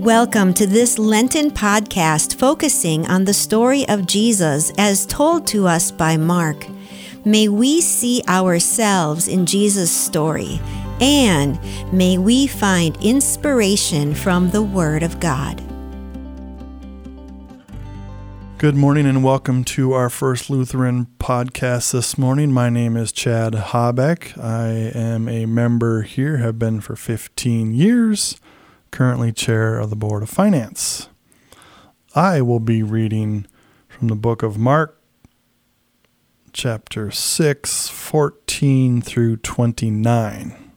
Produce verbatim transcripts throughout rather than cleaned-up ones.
Welcome to this Lenten podcast focusing on the story of Jesus as told to us by Mark. May we see ourselves in Jesus' story, and may we find inspiration from the Word of God. Good morning and welcome to our First Lutheran podcast this morning. My name is Chad Habeck. I am a member here, have been for fifteen years, currently chair of the Board of Finance. I will be reading from the book of Mark, chapter six, fourteen through twenty-nine.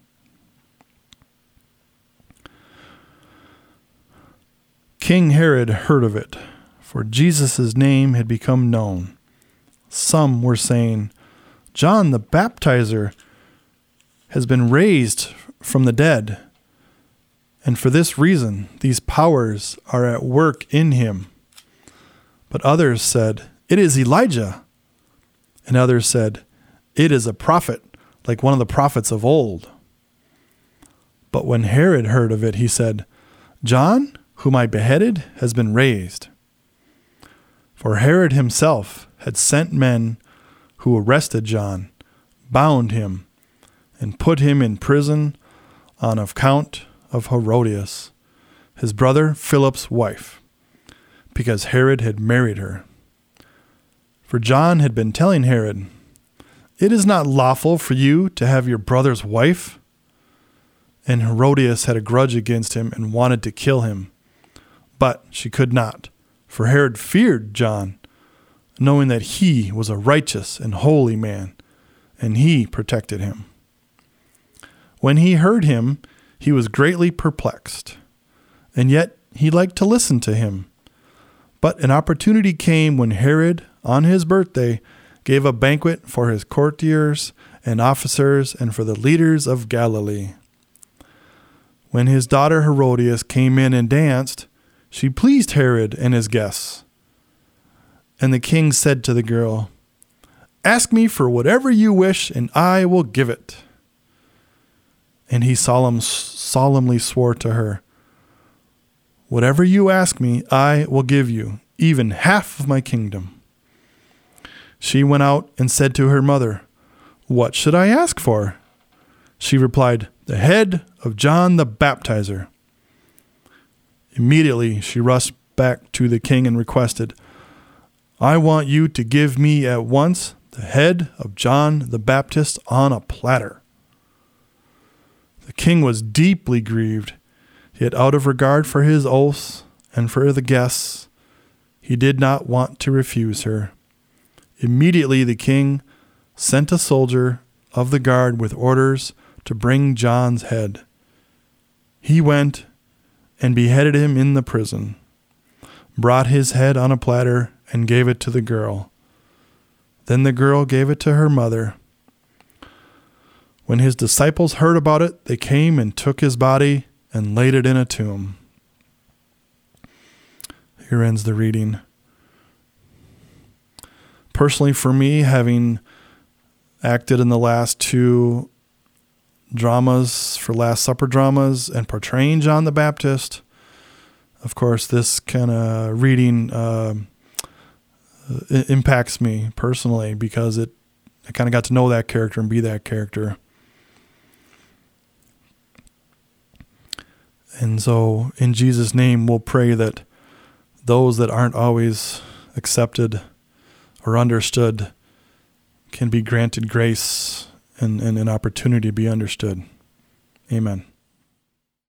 King Herod heard of it, for Jesus' name had become known. Some were saying, "John the Baptizer has been raised from the dead, and for this reason these powers are at work in him." But others said, "It is Elijah." And others said, "It is a prophet, like one of the prophets of old." But when Herod heard of it, he said, "John, whom I beheaded, has been raised." For Herod himself had sent men who arrested John, bound him, and put him in prison on account of Herodias, his brother Philip's wife, because Herod had married her. For John had been telling Herod, "It is not lawful for you to have your brother's wife." And Herodias had a grudge against him and wanted to kill him. But she could not, for Herod feared John, knowing that he was a righteous and holy man, and he protected him. When he heard him, he was greatly perplexed, and yet he liked to listen to him. But an opportunity came when Herod, on his birthday, gave a banquet for his courtiers and officers and for the leaders of Galilee. When his daughter Herodias came in and danced, she pleased Herod and his guests. And the king said to the girl, "Ask me for whatever you wish, and I will give it." And he solemn, solemnly swore to her, "Whatever you ask me, I will give you, even half of my kingdom." She went out and said to her mother, "What should I ask for?" She replied, "The head of John the Baptizer." Immediately she rushed back to the king and requested, "I want you to give me at once the head of John the Baptist on a platter." The king was deeply grieved, yet out of regard for his oaths and for the guests, he did not want to refuse her. Immediately the king sent a soldier of the guard with orders to bring John's head. He went and beheaded him in the prison, brought his head on a platter, and gave it to the girl. Then the girl gave it to her mother. When his disciples heard about it, they came and took his body and laid it in a tomb. Here ends the reading. Personally, for me, having acted in the last two dramas, for Last Supper dramas, and portraying John the Baptist, of course, this kind of reading uh, it impacts me personally because it I kind of got to know that character and be that character. And so in Jesus' name, we'll pray that those that aren't always accepted or understood can be granted grace and, and an opportunity to be understood. Amen.